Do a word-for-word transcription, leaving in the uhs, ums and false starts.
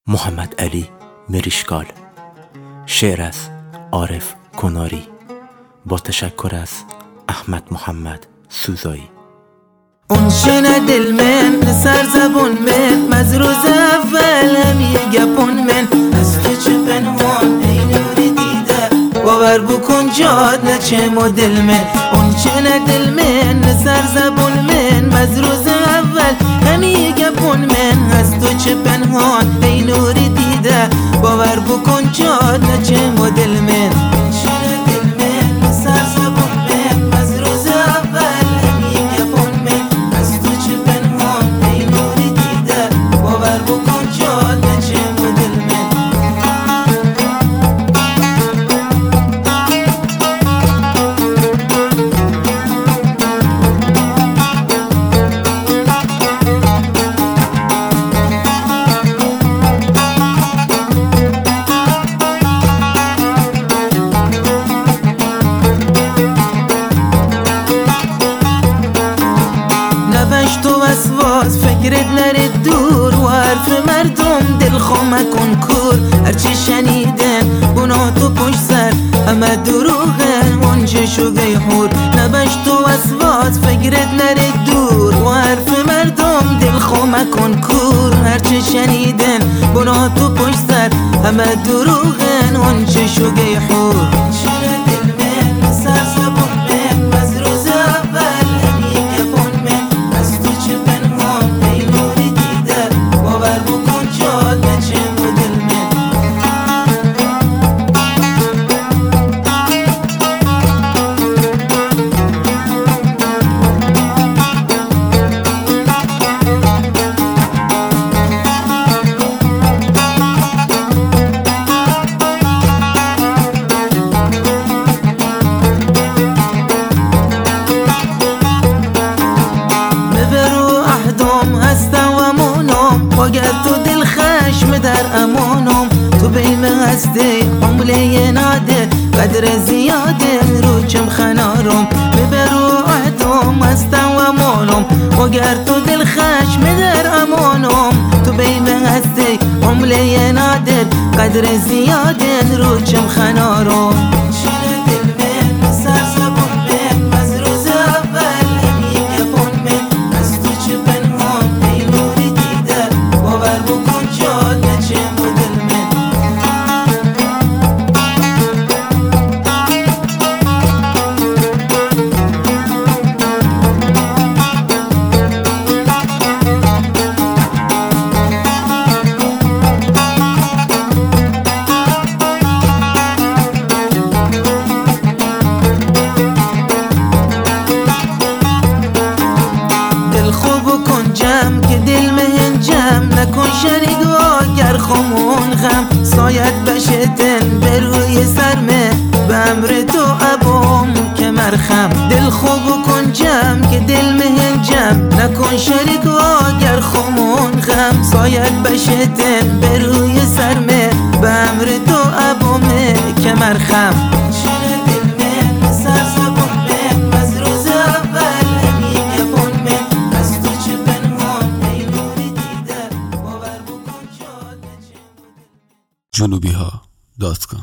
محمد علی مریشکال. شعر از عارف کناری با تشکر از احمد محمد سوزایی. اون شنه دل من سر زبون من از روز اول همی گپون من از تو چه پنهان ای نوری دیده باور بکن جاد نچه مدل من. اون شنه دل من سر زبون من از روز اول همی گپون من از تو چه پنهان ای نوری دیده باور بکن جاد نچه مدل من. شنه دل من سر زبون من از روز اول همی گپون من از تو چه پنهان ای نوری دیده باور بکن جاد نچه مدل من. نوشت و وسواس فکرت نره دور و حرف مردم دل خو مکن کور. هرچی شنیدن اونا تو پشت سر همه دروغه اونچه شوگه حور. نوشت و وسواس فکرت نره دور و حرف مردم دل خو مکن کور. هرچی شنیدن اونا تو پشت سر همه دروغه اونچه شوگه حور. شنه دل من سر زبون من از روز اول همی گپون من از تو چه پنهان ای نوری دیده باور بکن جاد نچه مدل من. اگر تو دل خشم در امانم تو بیم هستی عمله ناده قدر زیاده رو چم خنارم ببرو عهدم هستم و امانم. اگر تو دل خشم در امانم تو بیم هستی عمله ناده قدر زیاده رو چم خنارم. شنه دل من سر زبون من از روز اول همی گپون من از تو چه پنهان ای نوری دیده باور بکن جاد نچه مدل من. دل خوب کن جمع که دل مهن جمع نکن شریک و گر خمون غم سایت بشتن به روی سرمه به امر تو ابام که مرخم. دل خوب کن جمع که دل مهن جمع نکن شریک و گر خمون غم سایت بشتن به روی سرمه به امر تو ابام که مرخم. شنه دل من سر زبون من از روز اول همی گپون من از تو چه پنهان ای نوری دیده باور بکن جاد نچه مدل من. جنوبی ها دات کام